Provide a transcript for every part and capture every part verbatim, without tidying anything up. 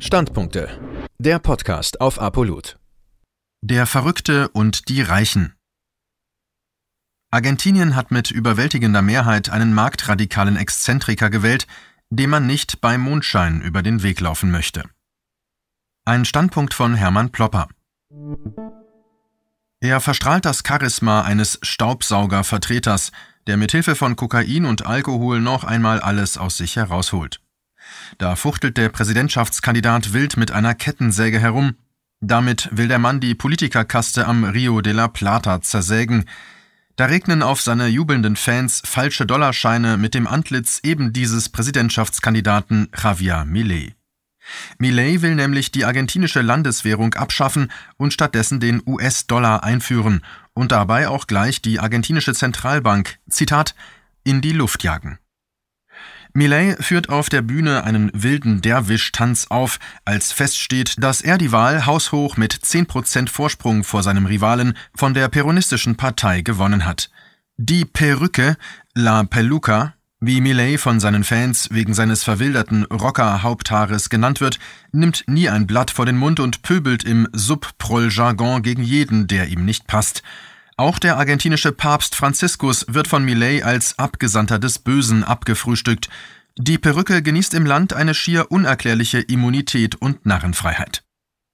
Standpunkte. Der Podcast auf Apollut. Der Verrückte und die Reichen. Argentinien hat mit überwältigender Mehrheit einen marktradikalen Exzentriker gewählt, dem man nicht bei Mondschein über den Weg laufen möchte. Ein Standpunkt von Hermann Plopper. Er verstrahlt das Charisma eines Staubsaugervertreters, der mit Hilfe von Kokain und Alkohol noch einmal alles aus sich herausholt. Da fuchtelt der Präsidentschaftskandidat wild mit einer Kettensäge herum. Damit will der Mann die Politikerkaste am Rio de la Plata zersägen. Da regnen auf seine jubelnden Fans falsche Dollarscheine mit dem Antlitz eben dieses Präsidentschaftskandidaten Javier Milei. Milei will nämlich die argentinische Landeswährung abschaffen und stattdessen den U S-Dollar einführen und dabei auch gleich die argentinische Zentralbank, Zitat, in die Luft jagen. Milei führt auf der Bühne einen wilden Derwisch-Tanz auf, als feststeht, dass er die Wahl haushoch mit zehn Prozent Vorsprung vor seinem Rivalen von der peronistischen Partei gewonnen hat. Die Perücke, La Peluca, wie Milei von seinen Fans wegen seines verwilderten Rocker-Haupthaares genannt wird, nimmt nie ein Blatt vor den Mund und pöbelt im Subproll-Jargon gegen jeden, der ihm nicht passt. Auch der argentinische Papst Franziskus wird von Milei als Abgesandter des Bösen abgefrühstückt. Die Perücke genießt im Land eine schier unerklärliche Immunität und Narrenfreiheit.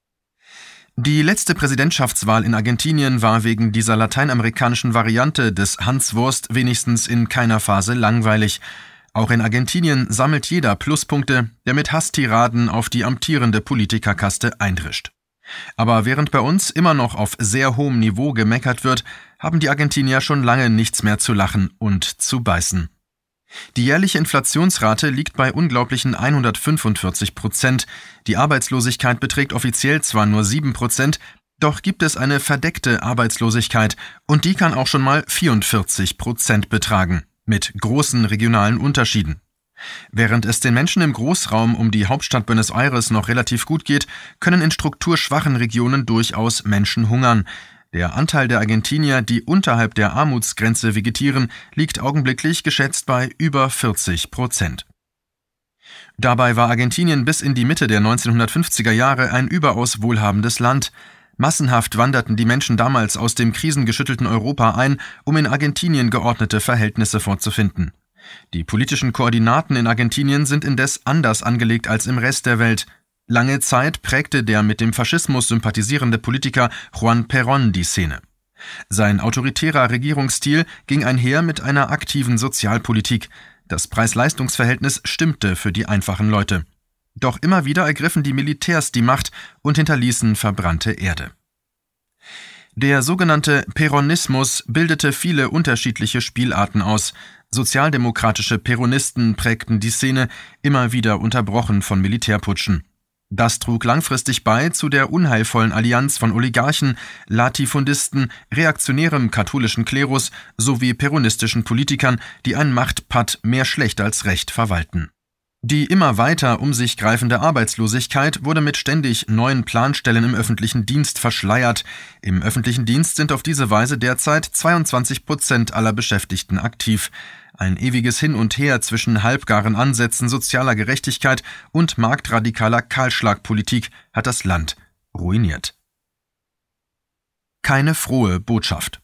Die letzte Präsidentschaftswahl in Argentinien war wegen dieser lateinamerikanischen Variante des Hanswurst wenigstens in keiner Phase langweilig. Auch in Argentinien sammelt jeder Pluspunkte, der mit Hasstiraden auf die amtierende Politikerkaste eindrischt. Aber während bei uns immer noch auf sehr hohem Niveau gemeckert wird, haben die Argentinier schon lange nichts mehr zu lachen und zu beißen. Die jährliche Inflationsrate liegt bei unglaublichen hundertfünfundvierzig Prozent. Die Arbeitslosigkeit beträgt offiziell zwar nur sieben Prozent, doch gibt es eine verdeckte Arbeitslosigkeit und die kann auch schon mal vierundvierzig Prozent betragen, mit großen regionalen Unterschieden. Während es den Menschen im Großraum um die Hauptstadt Buenos Aires noch relativ gut geht, können in strukturschwachen Regionen durchaus Menschen hungern. Der Anteil der Argentinier, die unterhalb der Armutsgrenze vegetieren, liegt augenblicklich geschätzt bei über vierzig Prozent. Dabei war Argentinien bis in die Mitte der neunzehnhundertfünfziger Jahre ein überaus wohlhabendes Land. Massenhaft wanderten die Menschen damals aus dem krisengeschüttelten Europa ein, um in Argentinien geordnete Verhältnisse vorzufinden. Die politischen Koordinaten in Argentinien sind indes anders angelegt als im Rest der Welt. Lange Zeit prägte der mit dem Faschismus sympathisierende Politiker Juan Perón die Szene. Sein autoritärer Regierungsstil ging einher mit einer aktiven Sozialpolitik. Das Preis-Leistungs-Verhältnis stimmte für die einfachen Leute. Doch immer wieder ergriffen die Militärs die Macht und hinterließen verbrannte Erde. Der sogenannte Peronismus bildete viele unterschiedliche Spielarten aus. Sozialdemokratische Peronisten prägten die Szene, immer wieder unterbrochen von Militärputschen. Das trug langfristig bei zu der unheilvollen Allianz von Oligarchen, Latifundisten, reaktionärem katholischen Klerus sowie peronistischen Politikern, die ein Machtpatt mehr schlecht als recht verwalten. Die immer weiter um sich greifende Arbeitslosigkeit wurde mit ständig neuen Planstellen im öffentlichen Dienst verschleiert. Im öffentlichen Dienst sind auf diese Weise derzeit zweiundzwanzig Prozent aller Beschäftigten aktiv. Ein ewiges Hin und Her zwischen halbgaren Ansätzen sozialer Gerechtigkeit und marktradikaler Kahlschlagpolitik hat das Land ruiniert. Keine frohe Botschaft.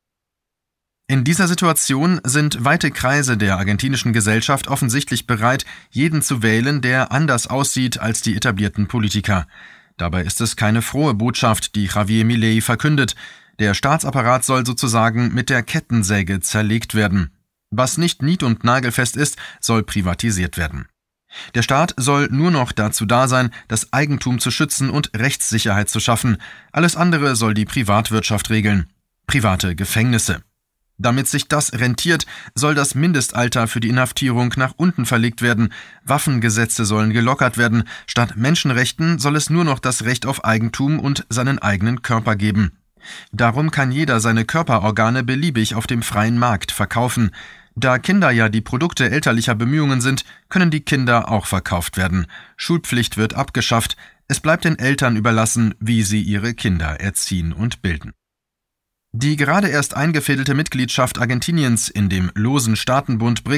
In dieser Situation sind weite Kreise der argentinischen Gesellschaft offensichtlich bereit, jeden zu wählen, der anders aussieht als die etablierten Politiker. Dabei ist es keine frohe Botschaft, die Javier Milei verkündet. Der Staatsapparat soll sozusagen mit der Kettensäge zerlegt werden. Was nicht nied- und nagelfest ist, soll privatisiert werden. Der Staat soll nur noch dazu da sein, das Eigentum zu schützen und Rechtssicherheit zu schaffen. Alles andere soll die Privatwirtschaft regeln. Private Gefängnisse. Damit sich das rentiert, soll das Mindestalter für die Inhaftierung nach unten verlegt werden, Waffengesetze sollen gelockert werden, statt Menschenrechten soll es nur noch das Recht auf Eigentum und seinen eigenen Körper geben. Darum kann jeder seine Körperorgane beliebig auf dem freien Markt verkaufen. Da Kinder ja die Produkte elterlicher Bemühungen sind, können die Kinder auch verkauft werden. Schulpflicht wird abgeschafft, es bleibt den Eltern überlassen, wie sie ihre Kinder erziehen und bilden. Die gerade erst eingefädelte Mitgliedschaft Argentiniens in dem losen Staatenbund B R I C S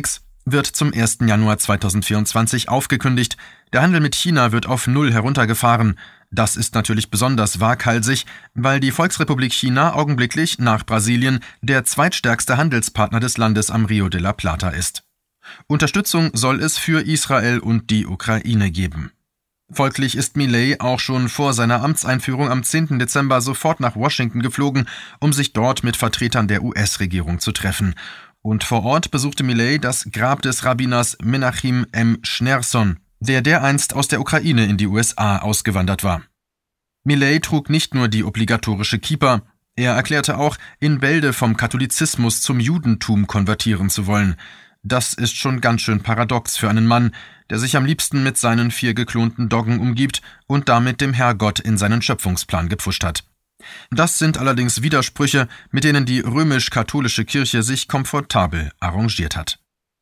wird zum ersten Januar zweitausendvierundzwanzig aufgekündigt. Der Handel mit China wird auf Null heruntergefahren. Das ist natürlich besonders waghalsig, weil die Volksrepublik China augenblicklich nach Brasilien der zweitstärkste Handelspartner des Landes am Rio de la Plata ist. Unterstützung soll es für Israel und die Ukraine geben. Folglich ist Milei auch schon vor seiner Amtseinführung am zehnten Dezember sofort nach Washington geflogen, um sich dort mit Vertretern der U S-Regierung zu treffen. Und vor Ort besuchte Milei das Grab des Rabbiners Menachem M. Schneerson, der dereinst aus der Ukraine in die U S A ausgewandert war. Milei trug nicht nur die obligatorische Kippa, er erklärte auch, in Bälde vom Katholizismus zum Judentum konvertieren zu wollen. Das ist schon ganz schön paradox für einen Mann, der sich am liebsten mit seinen vier geklonten Doggen umgibt und damit dem Herrgott in seinen Schöpfungsplan gepfuscht hat. Das sind allerdings Widersprüche, mit denen die römisch-katholische Kirche sich komfortabel arrangiert hat.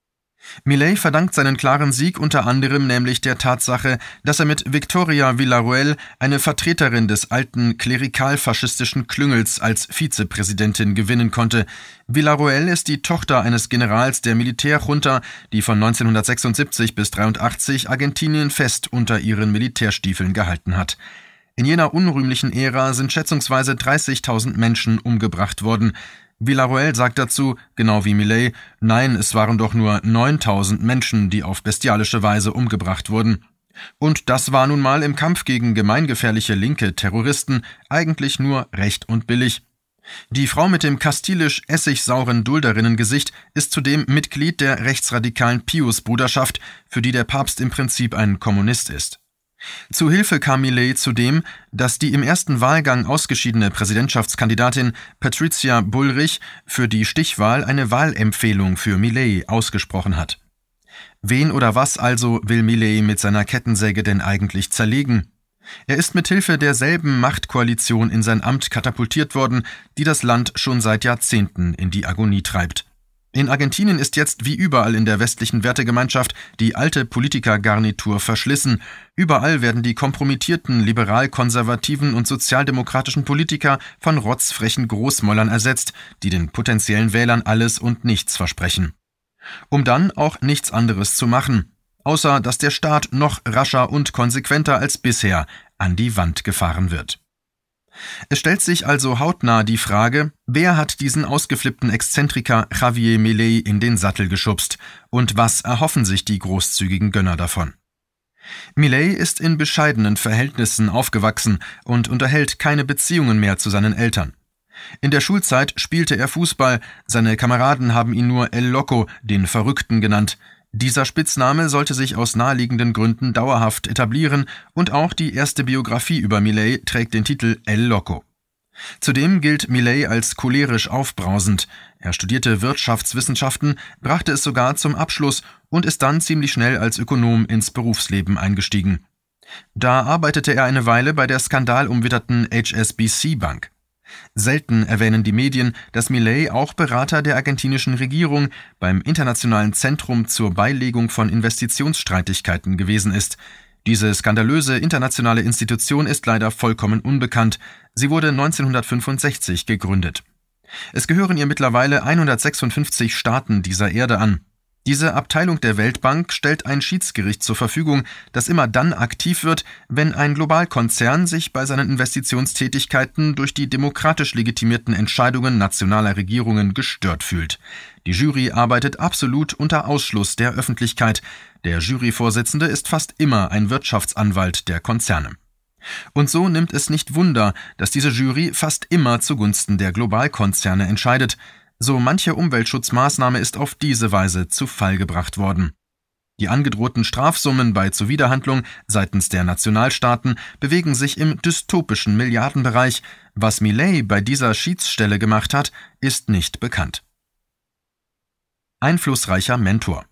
Milei verdankt seinen klaren Sieg unter anderem nämlich der Tatsache, dass er mit Victoria Villarroel eine Vertreterin des alten klerikal-faschistischen Klüngels als Vizepräsidentin gewinnen konnte. Villarroel ist die Tochter eines Generals der Militärjunta, die von neunzehnhundertsechsundsiebzig bis dreiundachtzig Argentinien fest unter ihren Militärstiefeln gehalten hat. In jener unrühmlichen Ära sind schätzungsweise dreißigtausend Menschen umgebracht worden. Villarroel sagt dazu, genau wie Milei, nein, es waren doch nur neuntausend Menschen, die auf bestialische Weise umgebracht wurden. Und das war nun mal im Kampf gegen gemeingefährliche linke Terroristen eigentlich nur recht und billig. Die Frau mit dem kastilisch-essigsauren Dulderinnengesicht ist zudem Mitglied der rechtsradikalen Pius-Bruderschaft, für die der Papst im Prinzip ein Kommunist ist. Zu Hilfe kam Milei zudem, dass die im ersten Wahlgang ausgeschiedene Präsidentschaftskandidatin Patricia Bullrich für die Stichwahl eine Wahlempfehlung für Milei ausgesprochen hat. Wen oder was also will Milei mit seiner Kettensäge denn eigentlich zerlegen? Er ist mit Hilfe derselben Machtkoalition in sein Amt katapultiert worden, die das Land schon seit Jahrzehnten in die Agonie treibt. In Argentinien ist jetzt wie überall in der westlichen Wertegemeinschaft die alte Politikergarnitur verschlissen. Überall werden die kompromittierten liberal-konservativen und sozialdemokratischen Politiker von rotzfrechen Großmäulern ersetzt, die den potenziellen Wählern alles und nichts versprechen. Um dann auch nichts anderes zu machen, außer dass der Staat noch rascher und konsequenter als bisher an die Wand gefahren wird. Es stellt sich also hautnah die Frage, wer hat diesen ausgeflippten Exzentriker Javier Milei in den Sattel geschubst und was erhoffen sich die großzügigen Gönner davon? Milei ist in bescheidenen Verhältnissen aufgewachsen und unterhält keine Beziehungen mehr zu seinen Eltern. In der Schulzeit spielte er Fußball, seine Kameraden haben ihn nur El Loco, den Verrückten, genannt. Dieser Spitzname sollte sich aus naheliegenden Gründen dauerhaft etablieren und auch die erste Biografie über Milei trägt den Titel El Loco. Zudem gilt Milei als cholerisch aufbrausend. Er studierte Wirtschaftswissenschaften, brachte es sogar zum Abschluss und ist dann ziemlich schnell als Ökonom ins Berufsleben eingestiegen. Da arbeitete er eine Weile bei der skandalumwitterten H S B C Bank. Selten erwähnen die Medien, dass Milei auch Berater der argentinischen Regierung beim Internationalen Zentrum zur Beilegung von Investitionsstreitigkeiten gewesen ist. Diese skandalöse internationale Institution ist leider vollkommen unbekannt. Sie wurde neunzehnhundertfünfundsechzig gegründet. Es gehören ihr mittlerweile hundertsechsundfünfzig Staaten dieser Erde an. Diese Abteilung der Weltbank stellt ein Schiedsgericht zur Verfügung, das immer dann aktiv wird, wenn ein Globalkonzern sich bei seinen Investitionstätigkeiten durch die demokratisch legitimierten Entscheidungen nationaler Regierungen gestört fühlt. Die Jury arbeitet absolut unter Ausschluss der Öffentlichkeit. Der Juryvorsitzende ist fast immer ein Wirtschaftsanwalt der Konzerne. Und so nimmt es nicht Wunder, dass diese Jury fast immer zugunsten der Globalkonzerne entscheidet. So manche Umweltschutzmaßnahme ist auf diese Weise zu Fall gebracht worden. Die angedrohten Strafsummen bei Zuwiderhandlung seitens der Nationalstaaten bewegen sich im dystopischen Milliardenbereich. Was Milei bei dieser Schiedsstelle gemacht hat, ist nicht bekannt. Einflussreicher Mentor.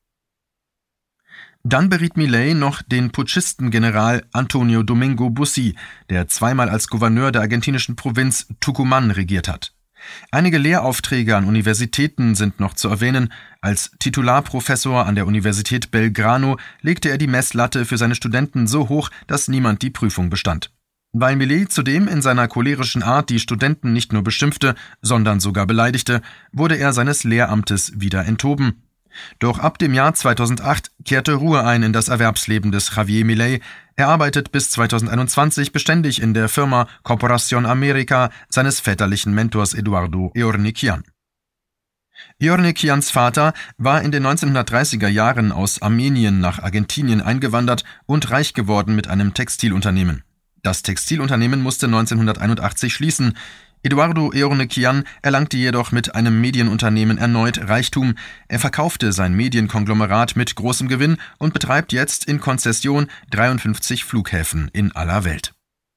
Dann beriet Milei noch den Putschisten-General Antonio Domingo Bussi, der zweimal als Gouverneur der argentinischen Provinz Tucumán regiert hat. Einige Lehraufträge an Universitäten sind noch zu erwähnen. Als Titularprofessor an der Universität Belgrano legte er die Messlatte für seine Studenten so hoch, dass niemand die Prüfung bestand. Weil Milei zudem in seiner cholerischen Art die Studenten nicht nur beschimpfte, sondern sogar beleidigte, wurde er seines Lehramtes wieder enthoben. Doch ab dem Jahr zweitausendacht kehrte Ruhe ein in das Erwerbsleben des Javier Milei. Er arbeitet bis zweitausendeinundzwanzig beständig in der Firma Corporación América seines väterlichen Mentors Eduardo Eornequian. Eornequians Vater war in den neunzehnhundertdreißiger Jahren aus Armenien nach Argentinien eingewandert und reich geworden mit einem Textilunternehmen. Das Textilunternehmen musste neunzehnhunderteinundachtzig schließen. Eduardo Eornequian erlangte jedoch mit einem Medienunternehmen erneut Reichtum. Er verkaufte sein Medienkonglomerat mit großem Gewinn und betreibt jetzt in Konzession dreiundfünfzig Flughäfen in aller Welt.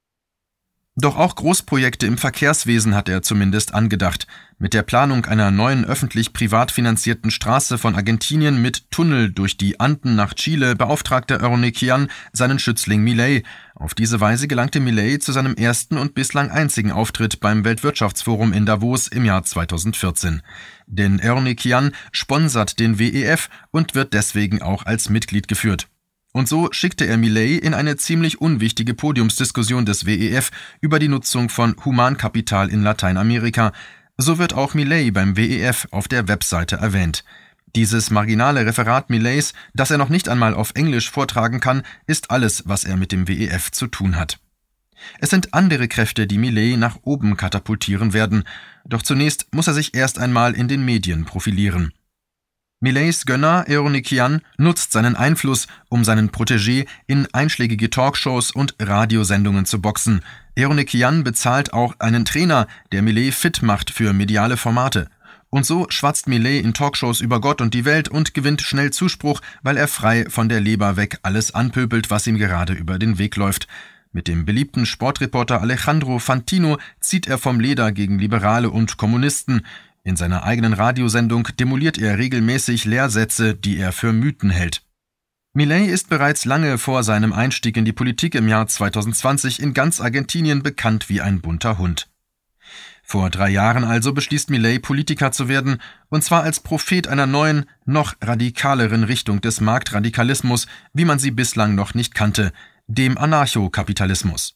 Doch auch Großprojekte im Verkehrswesen hat er zumindest angedacht. Mit der Planung einer neuen öffentlich-privat finanzierten Straße von Argentinien mit Tunnel durch die Anden nach Chile beauftragte Eornequian seinen Schützling Milei. Auf diese Weise gelangte Milei zu seinem ersten und bislang einzigen Auftritt beim Weltwirtschaftsforum in Davos im Jahr zweitausendvierzehn. Denn Eornequian sponsert den W E F und wird deswegen auch als Mitglied geführt. Und so schickte er Milei in eine ziemlich unwichtige Podiumsdiskussion des W E F über die Nutzung von Humankapital in Lateinamerika. So wird auch Milei beim W E F auf der Webseite erwähnt. Dieses marginale Referat Milleis, das er noch nicht einmal auf Englisch vortragen kann, ist alles, was er mit dem W E F zu tun hat. Es sind andere Kräfte, die Milei nach oben katapultieren werden. Doch zunächst muss er sich erst einmal in den Medien profilieren. Milleis Gönner Eornequian nutzt seinen Einfluss, um seinen Protégé in einschlägige Talkshows und Radiosendungen zu boxen. Eornequian bezahlt auch einen Trainer, der Milei fit macht für mediale Formate. Und so schwatzt Milei in Talkshows über Gott und die Welt und gewinnt schnell Zuspruch, weil er frei von der Leber weg alles anpöbelt, was ihm gerade über den Weg läuft. Mit dem beliebten Sportreporter Alejandro Fantino zieht er vom Leder gegen Liberale und Kommunisten. In seiner eigenen Radiosendung demoliert er regelmäßig Lehrsätze, die er für Mythen hält. Milei ist bereits lange vor seinem Einstieg in die Politik im Jahr zweitausendzwanzig in ganz Argentinien bekannt wie ein bunter Hund. Vor drei Jahren also beschließt Milei, Politiker zu werden, und zwar als Prophet einer neuen, noch radikaleren Richtung des Marktradikalismus, wie man sie bislang noch nicht kannte, dem Anarchokapitalismus.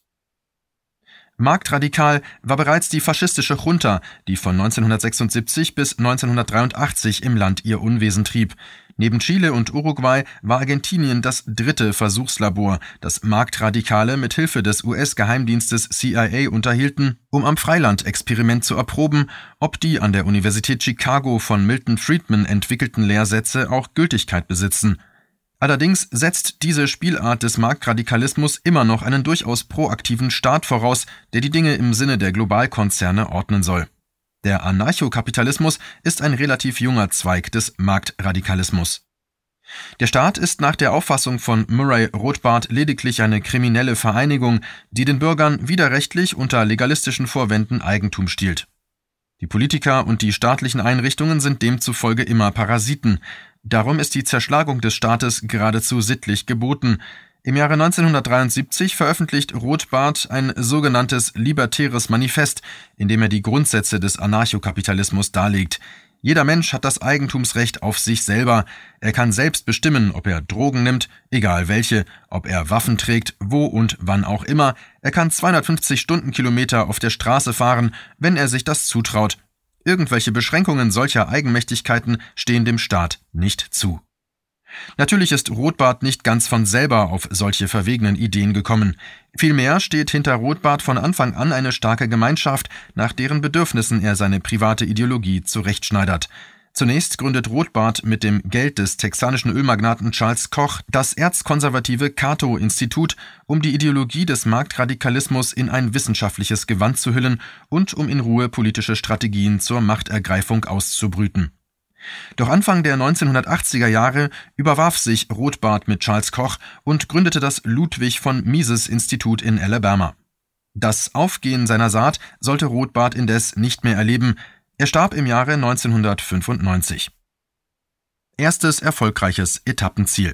Marktradikal war bereits die faschistische Junta, die von neunzehnhundertsechsundsiebzig bis neunzehnhundertdreiundachtzig im Land ihr Unwesen trieb. Neben Chile und Uruguay war Argentinien das dritte Versuchslabor, das Marktradikale mit Hilfe des U S-Geheimdienstes C I A unterhielten, um am Freiland-Experiment zu erproben, ob die an der Universität Chicago von Milton Friedman entwickelten Lehrsätze auch Gültigkeit besitzen. Allerdings setzt diese Spielart des Marktradikalismus immer noch einen durchaus proaktiven Staat voraus, der die Dinge im Sinne der Globalkonzerne ordnen soll. Der Anarchokapitalismus ist ein relativ junger Zweig des Marktradikalismus. Der Staat ist nach der Auffassung von Murray Rothbard lediglich eine kriminelle Vereinigung, die den Bürgern widerrechtlich unter legalistischen Vorwänden Eigentum stiehlt. Die Politiker und die staatlichen Einrichtungen sind demzufolge immer Parasiten. Darum ist die Zerschlagung des Staates geradezu sittlich geboten. Im Jahre neunzehnhundertdreiundsiebzig veröffentlicht Rothbard ein sogenanntes Libertäres Manifest, in dem er die Grundsätze des Anarchokapitalismus darlegt. Jeder Mensch hat das Eigentumsrecht auf sich selber. Er kann selbst bestimmen, ob er Drogen nimmt, egal welche, ob er Waffen trägt, wo und wann auch immer. Er kann zweihundertfünfzig Stundenkilometer auf der Straße fahren, wenn er sich das zutraut. Irgendwelche Beschränkungen solcher Eigenmächtigkeiten stehen dem Staat nicht zu. Natürlich ist Rothbard nicht ganz von selber auf solche verwegenen Ideen gekommen. Vielmehr steht hinter Rothbard von Anfang an eine starke Gemeinschaft, nach deren Bedürfnissen er seine private Ideologie zurechtschneidert. Zunächst gründet Rothbard mit dem Geld des texanischen Ölmagnaten Charles Koch das erzkonservative Cato-Institut, um die Ideologie des Marktradikalismus in ein wissenschaftliches Gewand zu hüllen und um in Ruhe politische Strategien zur Machtergreifung auszubrüten. Doch Anfang der neunzehnhundertachtziger Jahre überwarf sich Rothbard mit Charles Koch und gründete das Ludwig von Mises Institut in Alabama. Das Aufgehen seiner Saat sollte Rothbard indes nicht mehr erleben. Er starb im Jahre neunzehnhundertfünfundneunzig. Erstes erfolgreiches Etappenziel.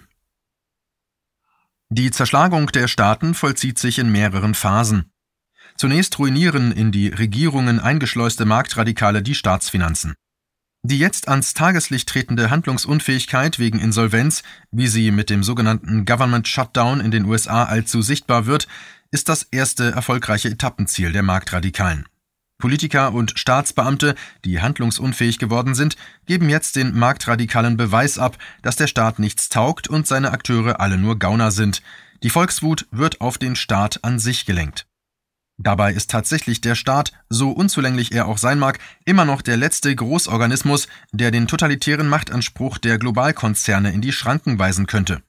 Die Zerschlagung der Staaten vollzieht sich in mehreren Phasen. Zunächst ruinieren in die Regierungen eingeschleuste Marktradikale die Staatsfinanzen. Die jetzt ans Tageslicht tretende Handlungsunfähigkeit wegen Insolvenz, wie sie mit dem sogenannten Government Shutdown in den U S A allzu sichtbar wird, ist das erste erfolgreiche Etappenziel der Marktradikalen. Politiker und Staatsbeamte, die handlungsunfähig geworden sind, geben jetzt den Marktradikalen Beweis ab, dass der Staat nichts taugt und seine Akteure alle nur Gauner sind. Die Volkswut wird auf den Staat an sich gelenkt. Dabei ist tatsächlich der Staat, so unzulänglich er auch sein mag, immer noch der letzte Großorganismus, der den totalitären Machtanspruch der Globalkonzerne in die Schranken weisen könnte.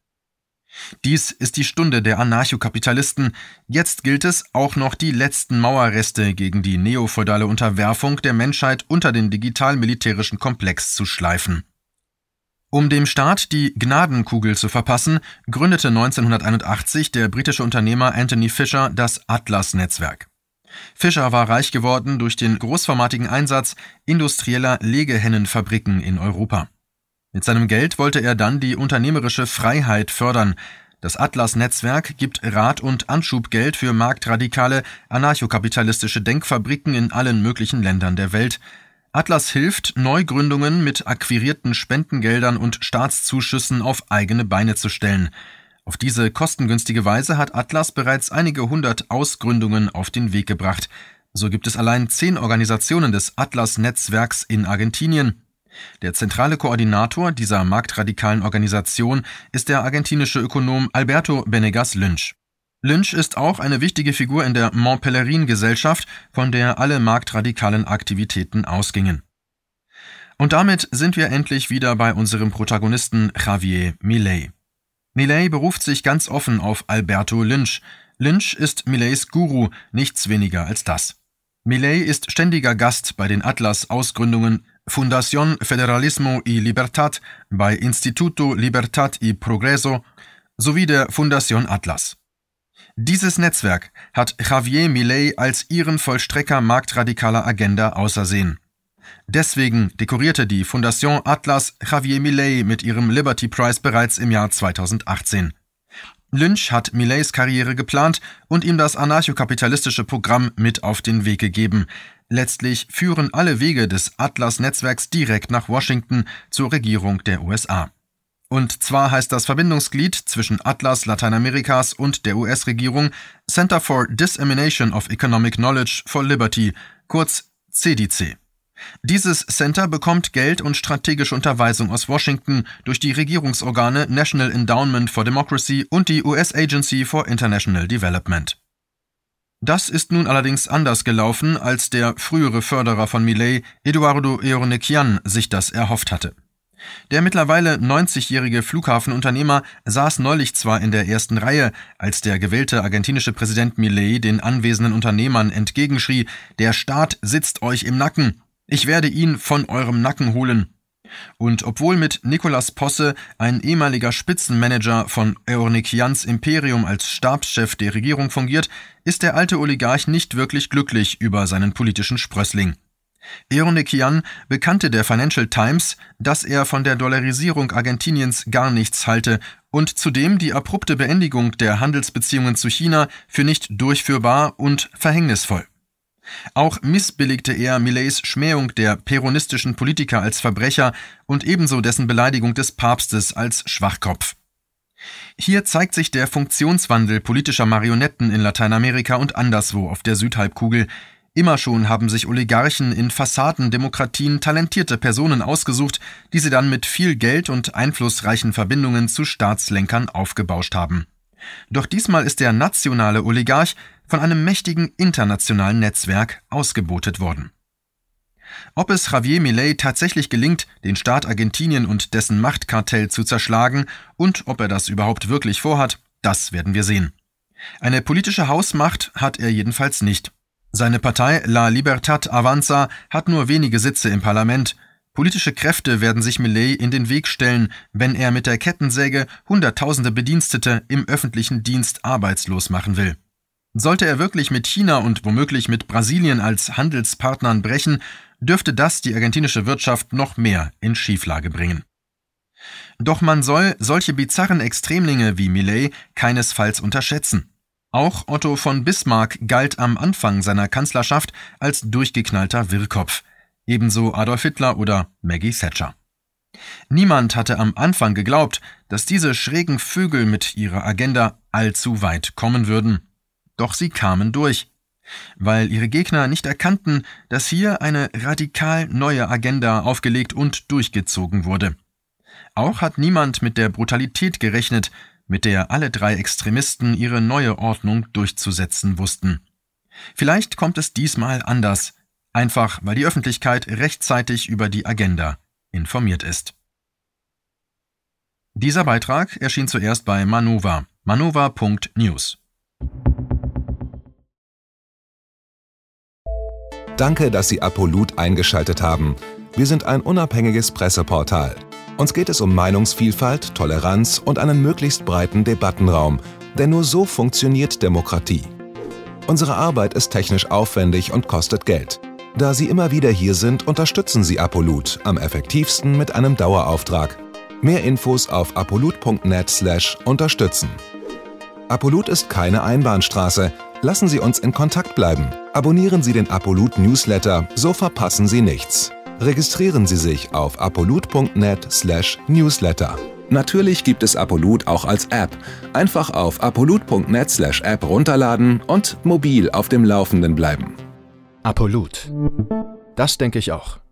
Dies ist die Stunde der Anarchokapitalisten. Jetzt gilt es, auch noch die letzten Mauerreste gegen die neofeudale Unterwerfung der Menschheit unter den digital-militärischen Komplex zu schleifen. Um dem Staat die Gnadenkugel zu verpassen, gründete neunzehnhunderteinundachtzig der britische Unternehmer Anthony Fisher das Atlas-Netzwerk. Fisher war reich geworden durch den großformatigen Einsatz industrieller Legehennenfabriken in Europa. Mit seinem Geld wollte er dann die unternehmerische Freiheit fördern. Das Atlas-Netzwerk gibt Rat- und Anschubgeld für marktradikale, anarchokapitalistische Denkfabriken in allen möglichen Ländern der Welt. Atlas hilft, Neugründungen mit akquirierten Spendengeldern und Staatszuschüssen auf eigene Beine zu stellen. Auf diese kostengünstige Weise hat Atlas bereits einige hundert Ausgründungen auf den Weg gebracht. So gibt es allein zehn Organisationen des Atlas-Netzwerks in Argentinien. Der zentrale Koordinator dieser marktradikalen Organisation ist der argentinische Ökonom Alberto Benegas Lynch. Lynch ist auch eine wichtige Figur in der Mont Pelerin-Gesellschaft, von der alle marktradikalen Aktivitäten ausgingen. Und damit sind wir endlich wieder bei unserem Protagonisten Javier Milei. Milei beruft sich ganz offen auf Alberto Lynch. Lynch ist Mileis Guru, nichts weniger als das. Milei ist ständiger Gast bei den Atlas-Ausgründungen Fundación Federalismo y Libertad, bei Instituto Libertad y Progreso sowie der Fundación Atlas. Dieses Netzwerk hat Javier Milei als ihren Vollstrecker marktradikaler Agenda ausersehen. Deswegen dekorierte die Fundación Atlas Javier Milei mit ihrem Liberty Prize bereits im Jahr zweitausendachtzehn. Lynch hat Mileis Karriere geplant und ihm das anarchokapitalistische Programm mit auf den Weg gegeben. Letztlich führen alle Wege des Atlas-Netzwerks direkt nach Washington zur Regierung der U S A. Und zwar heißt das Verbindungsglied zwischen Atlas Lateinamerikas und der U S-Regierung Center for Dissemination of Economic Knowledge for Liberty, kurz C D C. Dieses Center bekommt Geld und strategische Unterweisung aus Washington durch die Regierungsorgane National Endowment for Democracy und die U S Agency for International Development. Das ist nun allerdings anders gelaufen, als der frühere Förderer von Milei, Eduardo Eornequian, sich das erhofft hatte. Der mittlerweile neunzigjährige Flughafenunternehmer saß neulich zwar in der ersten Reihe, als der gewählte argentinische Präsident Milei den anwesenden Unternehmern entgegenschrie: „Der Staat sitzt euch im Nacken. Ich werde ihn von eurem Nacken holen." Und obwohl mit Nicolas Posse ein ehemaliger Spitzenmanager von Eornequians Imperium als Stabschef der Regierung fungiert, ist der alte Oligarch nicht wirklich glücklich über seinen politischen Sprössling. Eornequian bekannte der Financial Times, dass er von der Dollarisierung Argentiniens gar nichts halte und zudem die abrupte Beendigung der Handelsbeziehungen zu China für nicht durchführbar und verhängnisvoll. Auch missbilligte er Mileis Schmähung der peronistischen Politiker als Verbrecher und ebenso dessen Beleidigung des Papstes als Schwachkopf. Hier zeigt sich der Funktionswandel politischer Marionetten in Lateinamerika und anderswo auf der Südhalbkugel. Immer schon haben sich Oligarchen in Fassadendemokratien talentierte Personen ausgesucht, die sie dann mit viel Geld und einflussreichen Verbindungen zu Staatslenkern aufgebauscht haben. Doch diesmal ist der nationale Oligarch von einem mächtigen internationalen Netzwerk ausgebotet worden. Ob es Javier Milei tatsächlich gelingt, den Staat Argentinien und dessen Machtkartell zu zerschlagen und ob er das überhaupt wirklich vorhat, das werden wir sehen. Eine politische Hausmacht hat er jedenfalls nicht. Seine Partei La Libertad Avanza hat nur wenige Sitze im Parlament. Politische Kräfte werden sich Milei in den Weg stellen, wenn er mit der Kettensäge Hunderttausende Bedienstete im öffentlichen Dienst arbeitslos machen will. Sollte er wirklich mit China und womöglich mit Brasilien als Handelspartnern brechen, dürfte das die argentinische Wirtschaft noch mehr in Schieflage bringen. Doch man soll solche bizarren Extremlinge wie Milei keinesfalls unterschätzen. Auch Otto von Bismarck galt am Anfang seiner Kanzlerschaft als durchgeknallter Wirrkopf, ebenso Adolf Hitler oder Maggie Thatcher. Niemand hatte am Anfang geglaubt, dass diese schrägen Vögel mit ihrer Agenda allzu weit kommen würden. Doch sie kamen durch. weil ihre Gegner nicht erkannten, dass hier eine radikal neue Agenda aufgelegt und durchgezogen wurde. Auch hat niemand mit der Brutalität gerechnet, mit der alle drei Extremisten ihre neue Ordnung durchzusetzen wussten. Vielleicht kommt es diesmal anders, einfach weil die Öffentlichkeit rechtzeitig über die Agenda informiert ist. Dieser Beitrag erschien zuerst bei Manova, manova punkt news. Danke, dass Sie Apolut eingeschaltet haben. Wir sind ein unabhängiges Presseportal. Uns geht es um Meinungsvielfalt, Toleranz und einen möglichst breiten Debattenraum, denn nur so funktioniert Demokratie. Unsere Arbeit ist technisch aufwendig und kostet Geld. Da Sie immer wieder hier sind, unterstützen Sie Apolut am effektivsten mit einem Dauerauftrag. Mehr Infos auf apolut punkt net slash unterstützen. Apolut ist keine Einbahnstraße. Lassen Sie uns in Kontakt bleiben. Abonnieren Sie den Apolut Newsletter, so verpassen Sie nichts. Registrieren Sie sich auf apolut punkt net slash newsletter. Natürlich gibt es Apolut auch als App. Einfach auf apolut punkt net slash app runterladen und mobil auf dem Laufenden bleiben. Apolut. Das denke ich auch.